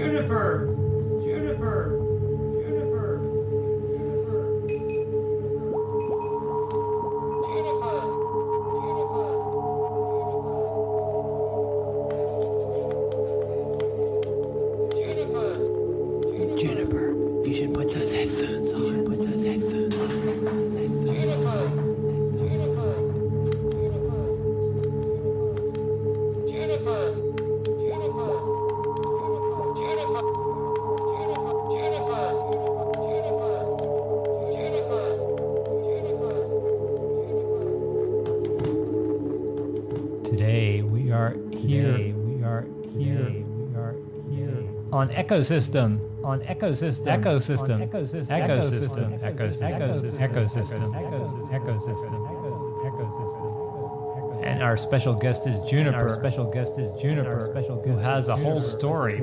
Juniper! Juniper! Juniper! Juniper, you should put those headphones on. Today we are here on ecosystem. And our special guest is Juniper. Who has a whole story.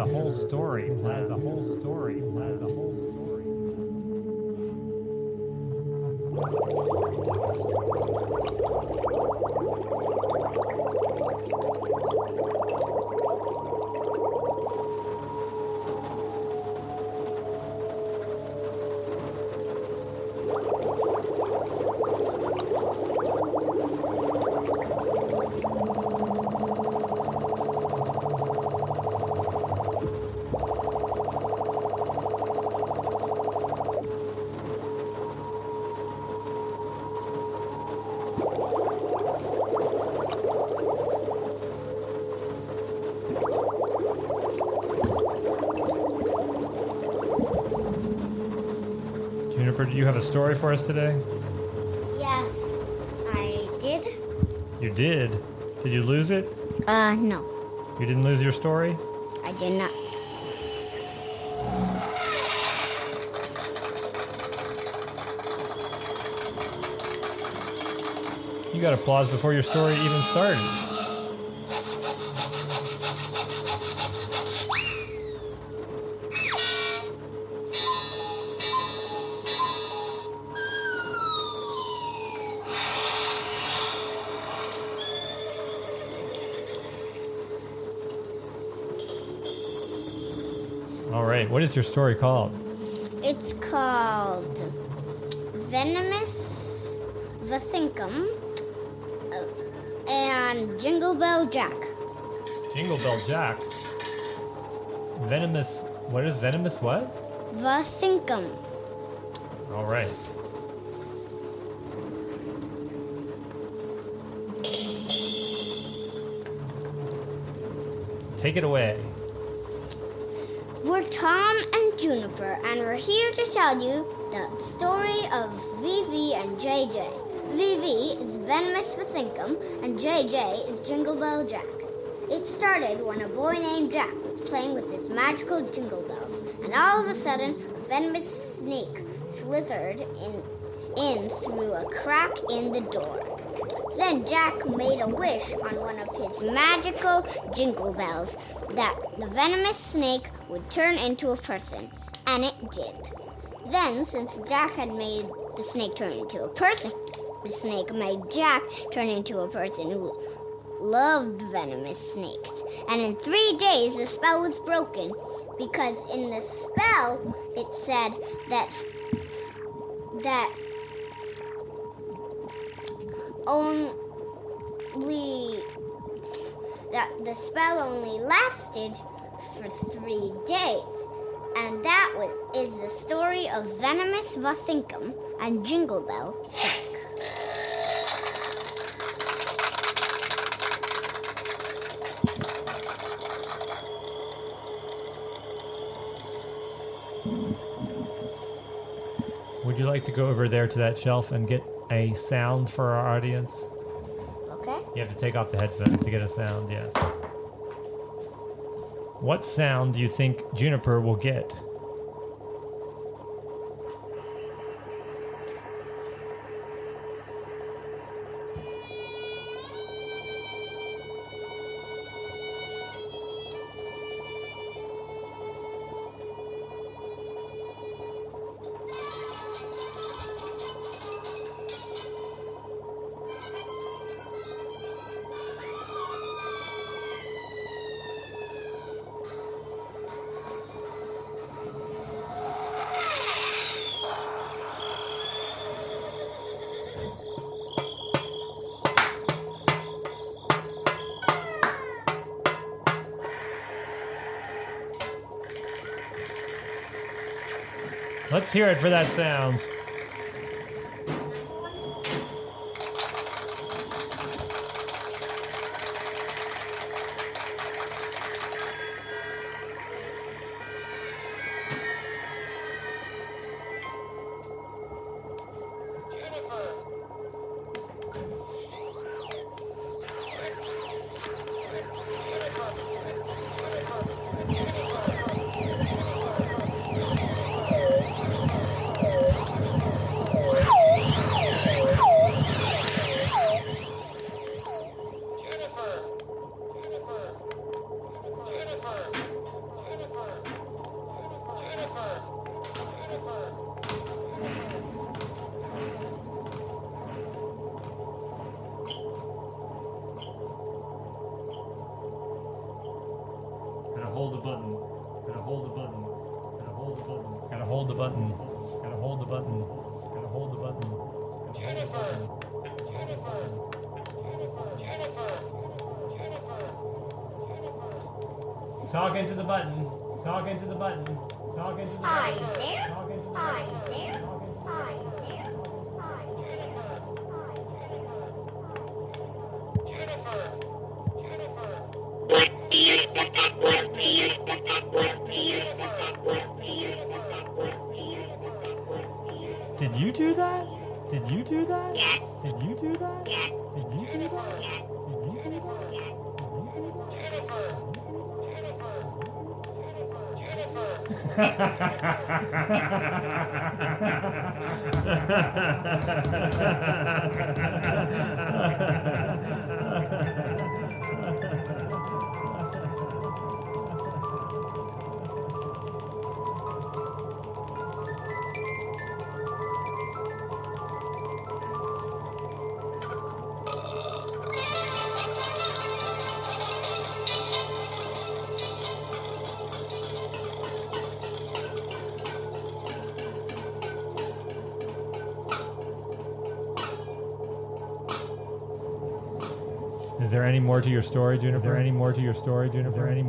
Juniper, do you have a story for us today? Yes, I did. You did? Did you lose it? No, You didn't lose your story? I did not. You got applause before your story even started. All right, what is your story called? It's called Venomous Vathinkum and Jingle Bell Jack. Jingle Bell Jack. Venomous. What is venomous what? Vathinkum. All right. Take it away. We're Tom and Juniper, and we're here to tell you the story of Vivi and JJ. Vivi is Venomous Vathinkum, and JJ is Jingle Bell Jack. It started when a boy named Jack was playing with his magical jingle bells, and all of a sudden, a venomous snake slithered in through a crack in the door. Then Jack made a wish on one of his magical jingle bells that the venomous snake would turn into a person, and it did. Then, since Jack had made the snake turn into a person, the snake made Jack turn into a person who loved venomous snakes. And in 3 days, the spell was broken, because in the spell, it said that the spell only lasted for 3 days. And that is the story of Venomous Vathinkum and Jingle Bell Jack. Would you like to go over there to that shelf and get a sound for our audience? Okay? You have to take off the headphones to get a sound, yes. What sound do you think Juniper will get? Let's hear it for that sound. Hold the button. Gotta hold the button. Gotta hold the button. Gotta hold the button. Gotta hold the button. Gotta hold the button. Jennifer. Jennifer. Jennifer. Jennifer. Talking to the button. Talking to the button. Talking to the button. Hi there. Talking to the Hi button. there. Hi there. Did you do that? Did you do that? Yes. Did you do that? Yes. Did you do that? Yes. Did you do that? Yes. Is there any more to your story, Juniper? Is there any more to your story, Juniper? Is there any?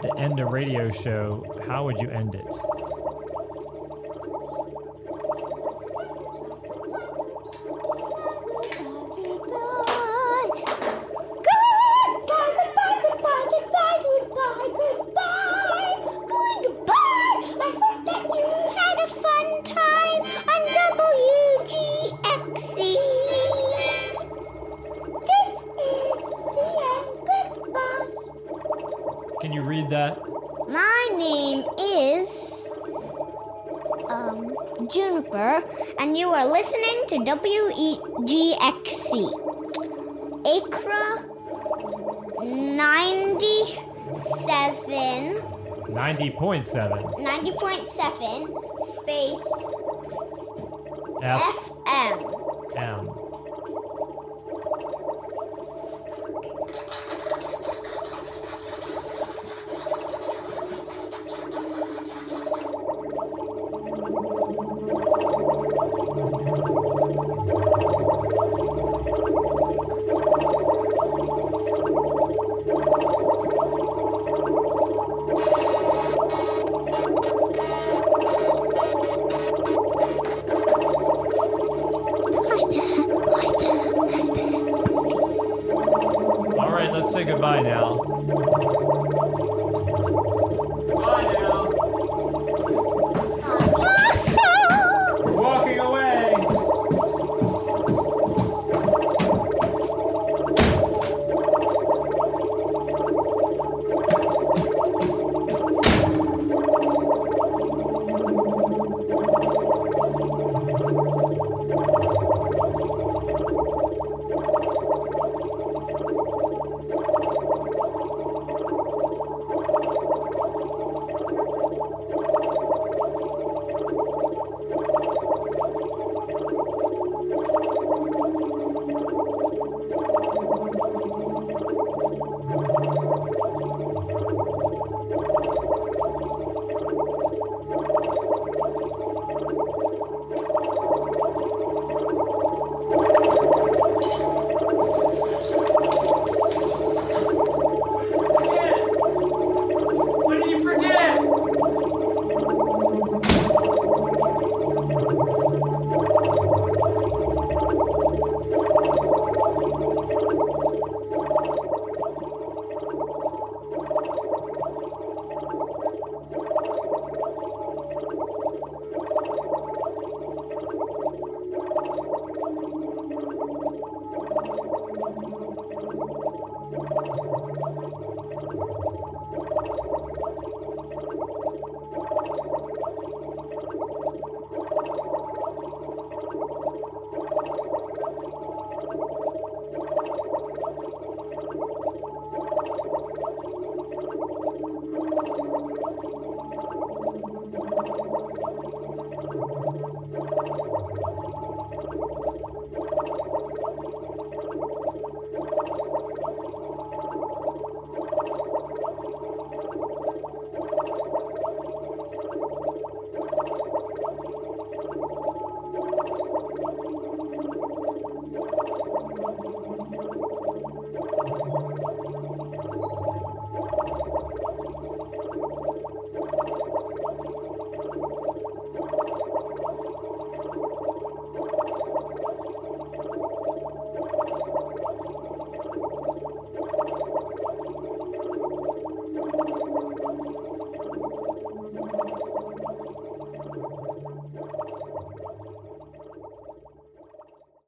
to end a radio show, how would you end it? Can you read that? My name is Juniper, and you are listening to WEGXC. Acra 97. 90.7. 90.7 space FM. FM. All right, let's say goodbye now.